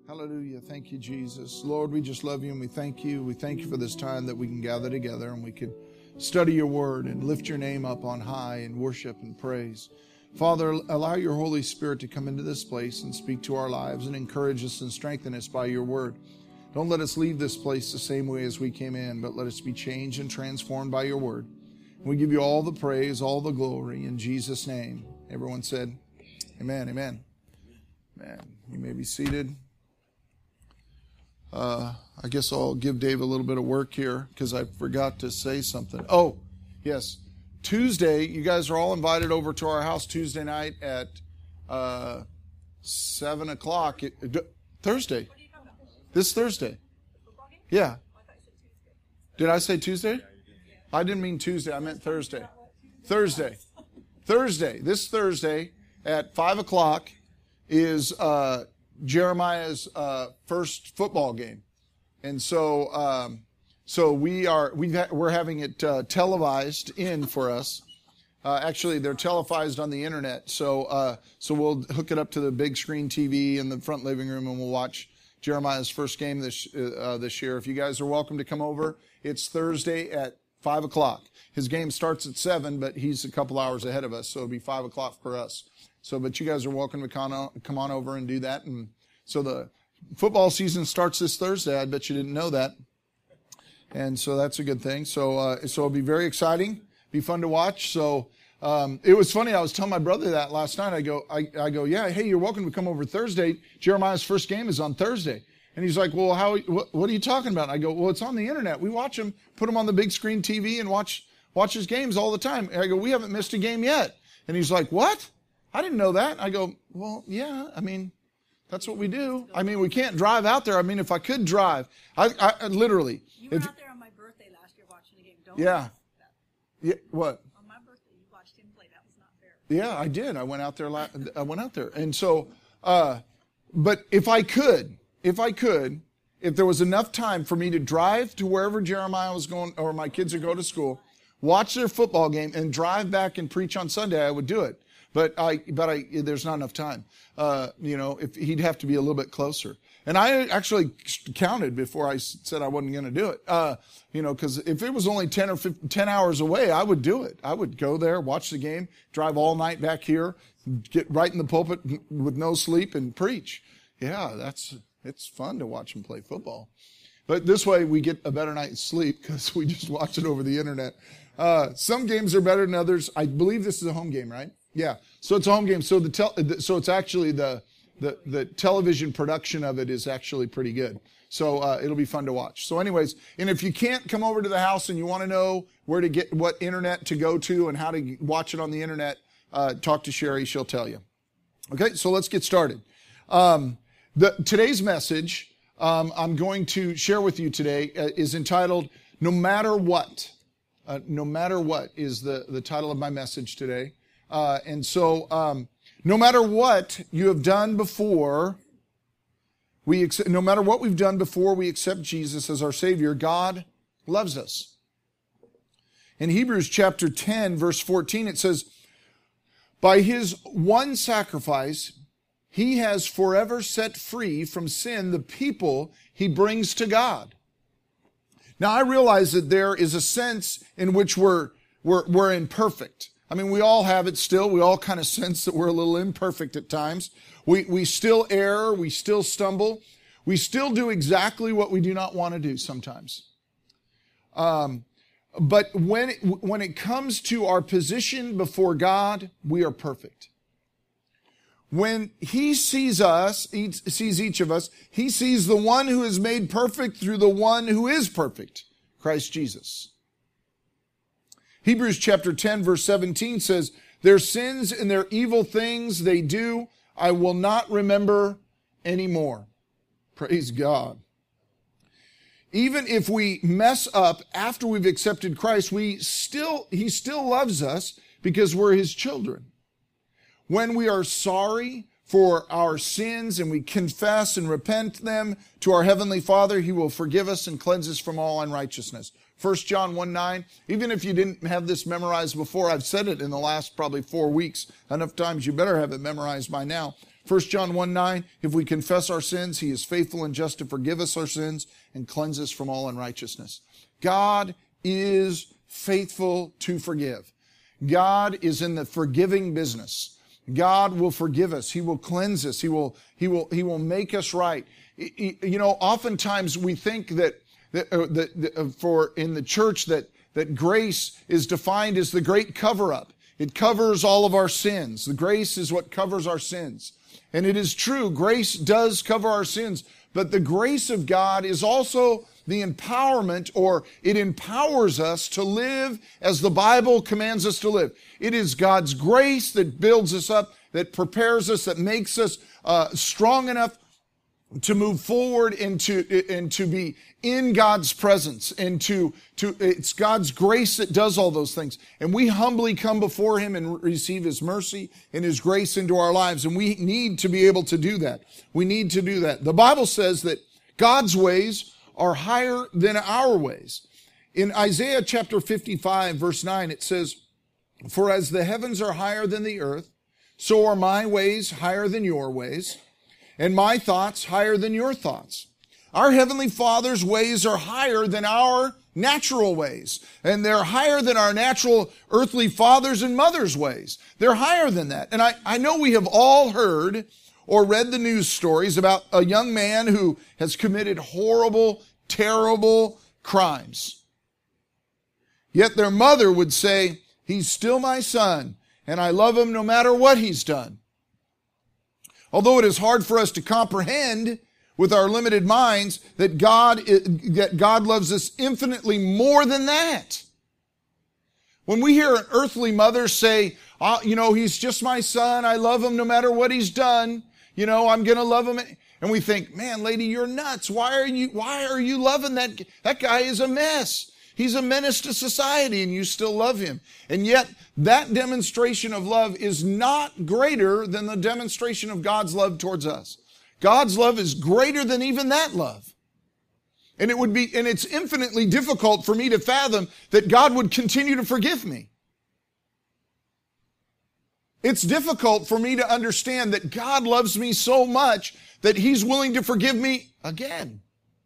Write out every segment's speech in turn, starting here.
Hallelujah. Thank you, Jesus. Lord, we just love you and we thank you. We thank you for this time that we can gather together and we can study your word and lift your name up on high and worship and praise. Father, allow your Holy Spirit to come into this place and speak to our lives and encourage us and strengthen us by your word. Don't let us leave this place the same way as we came in, but let us be changed and transformed by your word. We give you all the praise, all the glory in Jesus' name. Everyone said, amen, amen. Man, you may be seated. I guess I'll give Dave a little bit of work here because I forgot to say something. Oh, yes. Tuesday, you guys are all invited over to our house Tuesday night at 7 o'clock. Thursday. This Thursday. Yeah. Did I say Tuesday? I didn't mean Tuesday. I meant Thursday. Thursday. This Thursday at 5 o'clock is Jeremiah's first football game, and so we're having it televised in for us. Actually, they're televised on the internet, so we'll hook it up to the big screen TV in the front living room, and we'll watch Jeremiah's first game this year. If you guys are welcome to come over, it's Thursday at 5 o'clock. His game starts at 7, but he's a couple hours ahead of us, so it'll be 5 o'clock for us. So, but you guys are welcome to come on over and do that. And so the football season starts this Thursday. I bet you didn't know that. And so that's a good thing. So it'll be very exciting, be fun to watch. So it was funny. I was telling my brother that last night. I go, yeah, hey, you're welcome to come over Thursday. Jeremiah's first game is on Thursday. And he's like, well, what are you talking about? I go, well, it's on the internet. We watch him, put him on the big screen TV and watch his games all the time. And I go, we haven't missed a game yet. And he's like, what? I didn't know that. I go, well, yeah, I mean, that's what we do. I mean, we can't drive out there. I mean, if I could drive, I literally. You were out there on my birthday last year watching the game, don't yeah. You? Yeah, what? On my birthday, you watched him play. That was not fair. Yeah, I did. I went out there. And so, but if there was enough time for me to drive to wherever Jeremiah was going or my kids would go to school, watch their football game, and drive back and preach on Sunday, I would do it. But there's not enough time. If he'd have to be a little bit closer. And I actually counted before I said I wasn't going to do it. Because if it was only 10 or 10 hours away, I would do it. I would go there, watch the game, drive all night back here, get right in the pulpit with no sleep and preach. Yeah, it's fun to watch him play football. But this way we get a better night's sleep because we just watch it over the internet. Some games are better than others. I believe this is a home game, right? Yeah. So it's a home game. So it's actually the television production of it is actually pretty good. So it'll be fun to watch. So anyways, and if you can't come over to the house and you want to know where to get what internet to go to and how to watch it on the internet, talk to Sherry. She'll tell you. Okay. So let's get started. Today's message I'm going to share with you today is entitled "No Matter What." No matter what is the title of my message today. No matter what you have done before, no matter what we've done before we accept Jesus as our Savior, God loves us. In Hebrews chapter 10, verse 14, it says, by his one sacrifice, he has forever set free from sin the people he brings to God. Now, I realize that there is a sense in which we're imperfect. I mean, we all have it still. We all kind of sense that we're a little imperfect at times. We still err. We still stumble. We still do exactly what we do not want to do sometimes. But when it comes to our position before God, we are perfect. When he sees us, he sees each of us, he sees the one who is made perfect through the one who is perfect, Christ Jesus. Hebrews chapter 10 verse 17 says, their sins and their evil things they do, I will not remember anymore. Praise God. Even if we mess up after we've accepted Christ, he still loves us because we're his children. When we are sorry for our sins and we confess and repent them to our Heavenly Father, he will forgive us and cleanse us from all unrighteousness. 1 John 1:9, even if you didn't have this memorized before, I've said it in the last probably 4 weeks enough times, you better have it memorized by now. 1 John 1:9, if we confess our sins, he is faithful and just to forgive us our sins and cleanse us from all unrighteousness. God is faithful to forgive. God is in the forgiving business. God will forgive us. He will cleanse us. He will make us right. You know, oftentimes we think that for in the church that grace is defined as the great cover-up. It covers all of our sins. The grace is what covers our sins. And it is true, grace does cover our sins, but the grace of God is also the empowerment, or it empowers us to live as the Bible commands us to live. It is God's grace that builds us up, that prepares us, that makes us strong enough to move forward and to be in God's presence, and it's God's grace that does all those things. And we humbly come before him and receive his mercy and his grace into our lives. And we need to be able to do that. We need to do that. The Bible says that God's ways are higher than our ways. In Isaiah chapter 55, verse 9, it says, "For as the heavens are higher than the earth, so are my ways higher than your ways, and my thoughts higher than your thoughts." Our Heavenly Father's ways are higher than our natural ways, and they're higher than our natural earthly fathers and mothers' ways. They're higher than that. And I know we have all heard or read the news stories about a young man who has committed horrible, terrible crimes. Yet their mother would say, "He's still my son, and I love him no matter what he's done." Although it is hard for us to comprehend with our limited minds that God loves us infinitely more than that. When we hear an earthly mother say, he's just my son, I love him no matter what he's done, I'm going to love him. And we think, man, lady, you're nuts. Why are you loving that? That guy is a mess. He's a menace to society, and you still love him. And yet, that demonstration of love is not greater than the demonstration of God's love towards us. God's love is greater than even that love. And it's infinitely difficult for me to fathom that God would continue to forgive me. It's difficult for me to understand that God loves me so much that he's willing to forgive me again.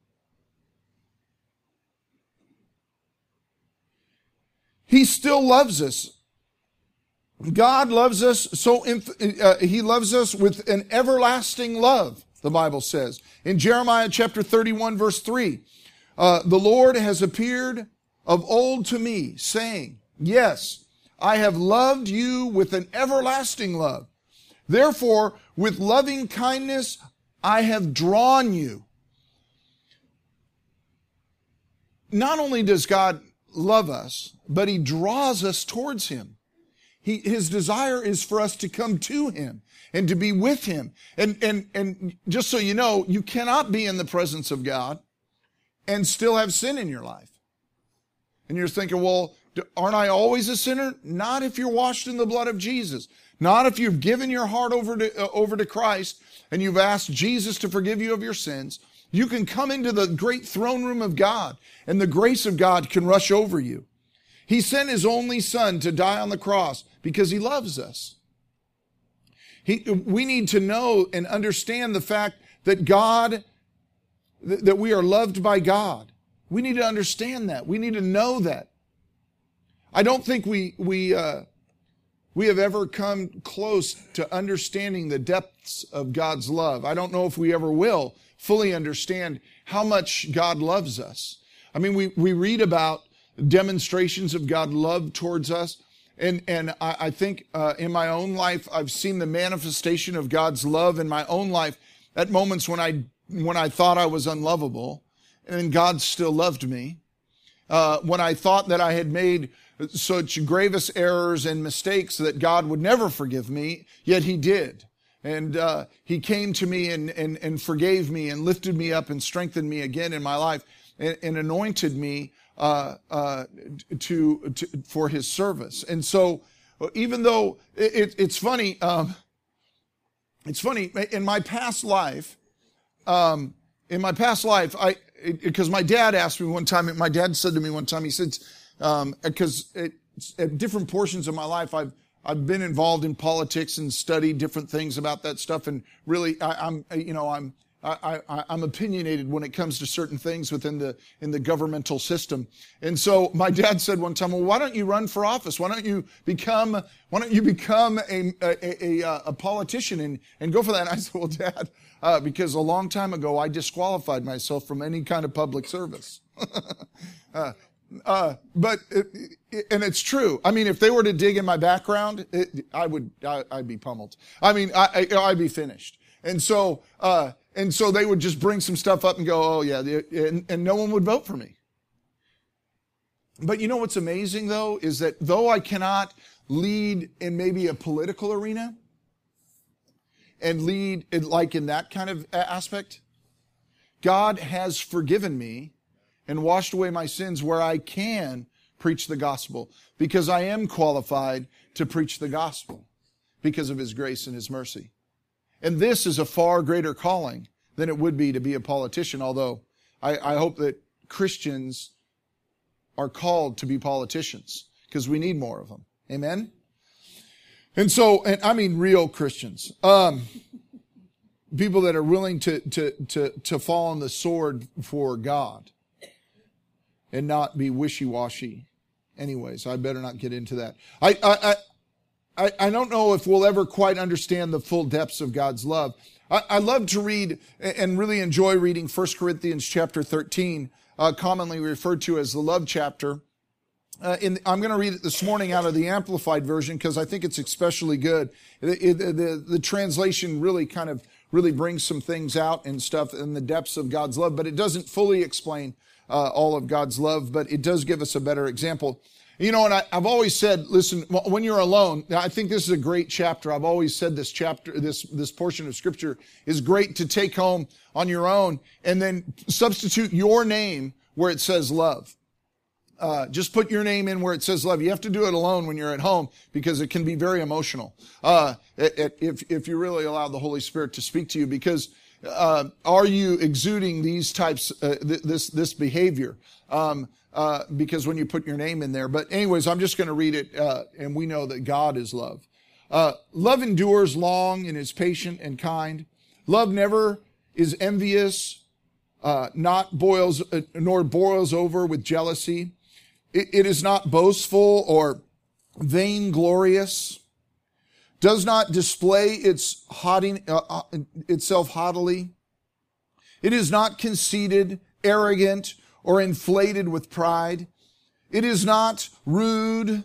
He still loves us. God loves us he loves us with an everlasting love, the Bible says. In Jeremiah chapter 31, verse 3, the Lord has appeared of old to me, saying, "Yes, I have loved you with an everlasting love. Therefore, with loving kindness, I have drawn you." Not only does God love us, but he draws us towards him. His desire is for us to come to him and to be with him. And just so you know, you cannot be in the presence of God and still have sin in your life. And you're thinking, well, aren't I always a sinner? Not if you're washed in the blood of Jesus. Not if you've given your heart over to Christ and you've asked Jesus to forgive you of your sins. You can come into the great throne room of God, and the grace of God can rush over you. He sent his only son to die on the cross because he loves us. We need to know and understand the fact that that we are loved by God. We need to understand that. We need to know that. I don't think we have ever come close to understanding the depths of God's love. I don't know if we ever will fully understand how much God loves us. I mean, we read about demonstrations of God's love towards us. And I think in my own life, I've seen the manifestation of God's love in my own life at moments when I thought I was unlovable, and God still loved me. When I thought that I had made such grievous errors and mistakes that God would never forgive me, yet he did. And he came to me and forgave me and lifted me up and strengthened me again in my life and anointed me for his service. And so, even though it's funny, in my past life, because my dad asked me one time, my dad said to me one time, he said, because at different portions of my life, I've been involved in politics and studied different things about that stuff, and really, I'm opinionated when it comes to certain things in the governmental system. And so my dad said one time, well, why don't you run for office? Why don't you become a politician and go for that? And I said, well, Dad, because a long time ago I disqualified myself from any kind of public service. And it's true. I mean, if they were to dig in my background, I'd be pummeled. I mean, I'd be finished. And so they would just bring some stuff up and go, oh yeah, and no one would vote for me. But you know what's amazing though, is that though I cannot lead in maybe a political arena and lead like in that kind of aspect, God has forgiven me and washed away my sins where I can preach the gospel, because I am qualified to preach the gospel because of His grace and His mercy. And this is a far greater calling than it would be to be a politician, although I hope that Christians are called to be politicians, because we need more of them. Amen? And I mean real Christians. People that are willing to fall on the sword for God and not be wishy-washy. Anyways, I better not get into that. I don't know if we'll ever quite understand the full depths of God's love. I love to read and really enjoy reading 1 Corinthians chapter 13, commonly referred to as the love chapter. I'm going to read it this morning out of the Amplified Version because I think it's especially good. The translation really brings some things out and stuff in the depths of God's love, but it doesn't fully explain all of God's love, but it does give us a better example. You know, and I've always said, listen, when you're alone, I think this is a great chapter. I've always said this chapter, this portion of Scripture is great to take home on your own and then substitute your name where it says love. Just put your name in where it says love. You have to do it alone when you're at home because it can be very emotional. If you really allow the Holy Spirit to speak to you, because are you exuding these types, this behavior? Because when you put your name in there. But anyways, I'm just going to read it, and we know that God is love. Love endures long and is patient and kind. Love never is envious, nor boils over with jealousy. It is not boastful or vainglorious, does not display itself haughtily. It is not conceited, arrogant, or inflated with pride. It is not rude,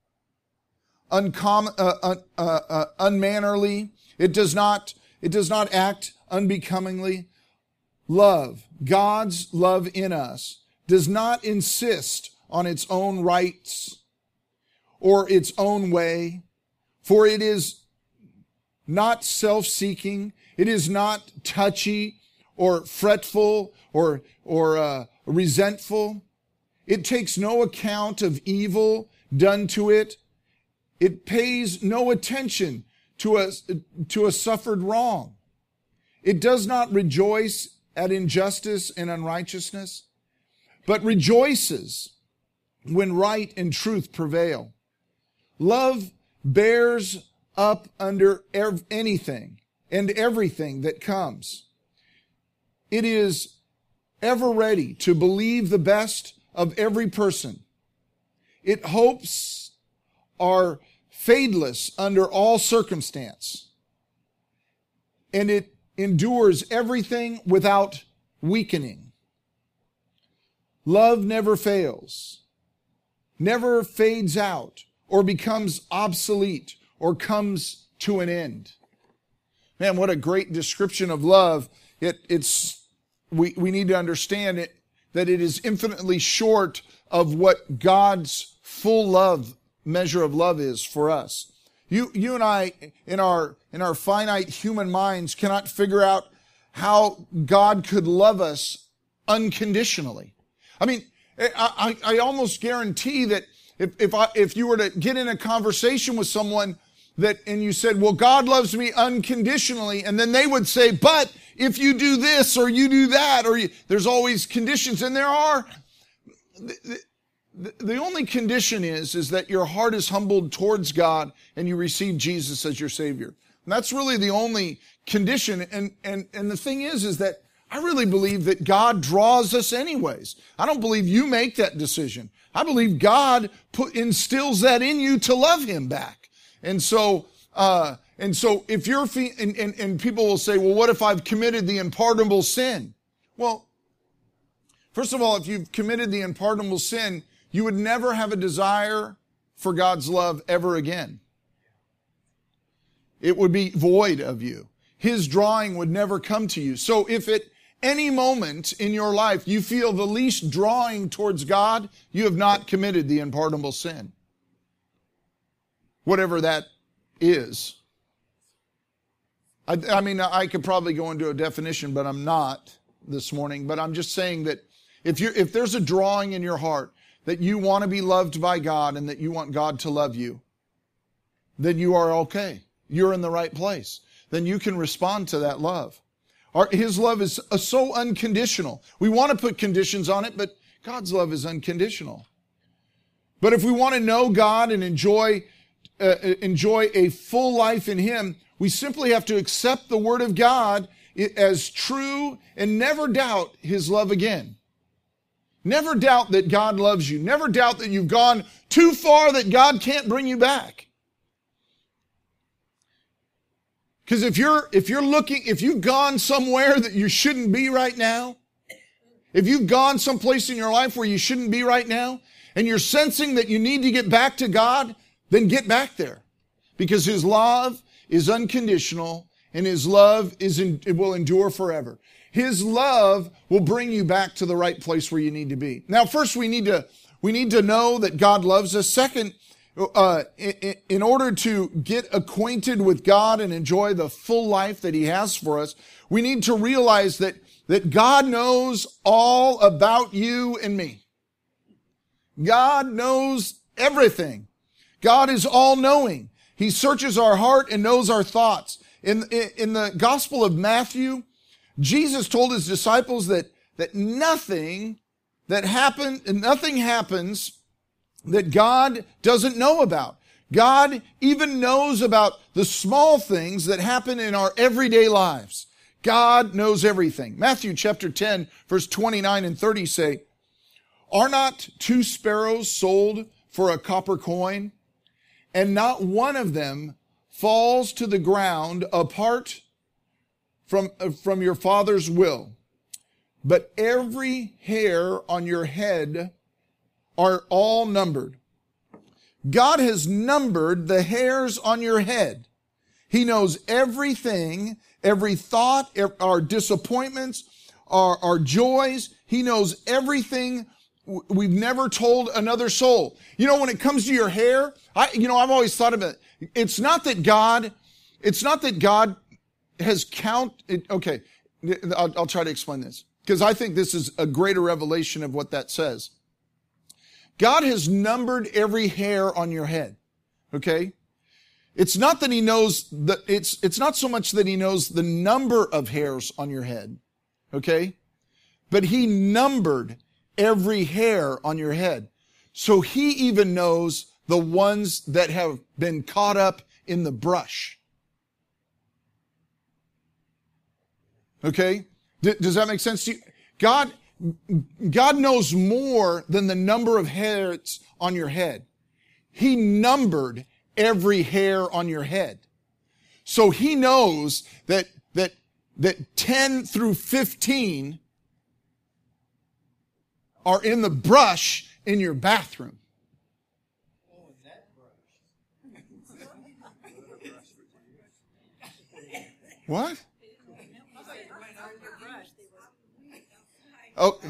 unmannerly. It does not act unbecomingly. Love, God's love in us, does not insist on its own rights or its own way, for it is not self-seeking. It is not touchy or fretful or resentful. It takes no account of evil done to it. It pays no attention to a suffered wrong. It does not rejoice at injustice and unrighteousness, but rejoices when right and truth prevail. Love bears up under anything and everything that comes. It is ever ready to believe the best of every person. It hopes are fadeless under all circumstance, and it endures everything without weakening. Love never fails, never fades out or becomes obsolete or comes to an end. Man, what a great description of love. We need to understand it, that it is infinitely short of what God's full measure of love is for us. You and I, in our finite human minds, cannot figure out how God could love us unconditionally. I mean, I almost guarantee that if you were to get in a conversation with someone and you said, well, God loves me unconditionally, and then they would say, but if you do this or you do that, there's always conditions, and there are. The only condition is that your heart is humbled towards God and you receive Jesus as your Savior. And that's really the only condition. And the thing is that I really believe that God draws us anyways. I don't believe you make that decision. I believe God instills that in you to love Him back. And so if you're, and people will say, well, what if I've committed the unpardonable sin? Well, first of all, if you've committed the unpardonable sin, you would never have a desire for God's love ever again. It would be void of you. His drawing would never come to you. So if at any moment in your life you feel the least drawing towards God, you have not committed the unpardonable sin. Whatever that is. I mean, I could probably go into a definition, but I'm not this morning. But I'm just saying that if there's a drawing in your heart that you want to be loved by God and that you want God to love you, then you are okay. You're in the right place. Then you can respond to that love. His love is so unconditional. We want to put conditions on it, but God's love is unconditional. But if we want to know God and enjoy a full life in Him, we simply have to accept the Word of God as true and never doubt His love again. Never doubt that God loves you. Never doubt that you've gone too far that God can't bring you back. Because if you've gone somewhere that you shouldn't be right now, if you've gone someplace in your life where you shouldn't be right now, and you're sensing that you need to get back to God, then get back there. Because His love is unconditional, and His love it will endure forever. His love will bring you back to the right place where you need to be. Now, first we need to know that God loves us. Second, in order to get acquainted with God and enjoy the full life that He has for us, we need to realize that God knows all about you and me. God knows everything. God is all-knowing. He searches our heart and knows our thoughts. In the Gospel of Matthew, Jesus told His disciples that nothing happens that God doesn't know about. God even knows about the small things that happen in our everyday lives. God knows everything. Matthew chapter 10, verse 29 and 30 say, "Are not 2 sparrows sold for a copper coin? And not one of them falls to the ground apart from your Father's will. But every hair on your head are all numbered." God has numbered the hairs on your head. He knows everything, every thought, our disappointments, our joys. He knows everything we've never told another soul. You know, when it comes to your hair, I've always thought of it. It's not that God has counted. Okay, I'll try to explain this because I think this is a greater revelation of what that says. God has numbered every hair on your head. Okay? It's not that He knows it's not so much that He knows the number of hairs on your head. Okay? But He numbered every hair on your head. So He even knows the ones that have been caught up in the brush. Okay? Does that make sense to you? God knows more than the number of hairs on your head. He numbered every hair on your head. So He knows that 10 through 15 are in the brush in your bathroom. What? Oh,